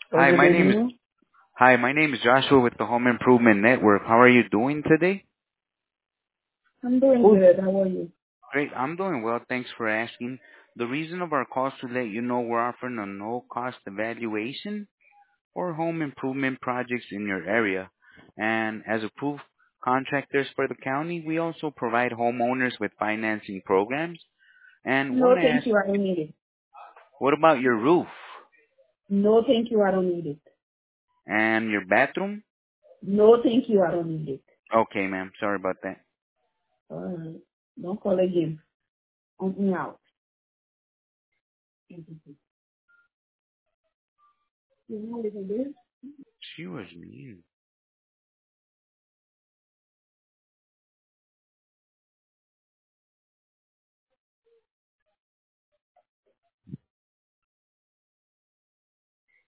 Hi, Good my name is evening. Hi, my name is Joshua with the Home Improvement Network. How are you doing today? I'm doing good. How are you? Great, I'm doing well. Thanks for asking. The reason of our call is to let you know we're offering a no-cost evaluation for home improvement projects in your area. And as approved contractors for the county, we also provide homeowners with financing programs. And No, want to thank ask, you. I don't need it. what about your roof No, thank you. I don't need it. and your bathroom? No, thank you. I don't need it. Okay, ma'am. Sorry about that. All right. Don't call again. Count me out. You know what it is? She was mean.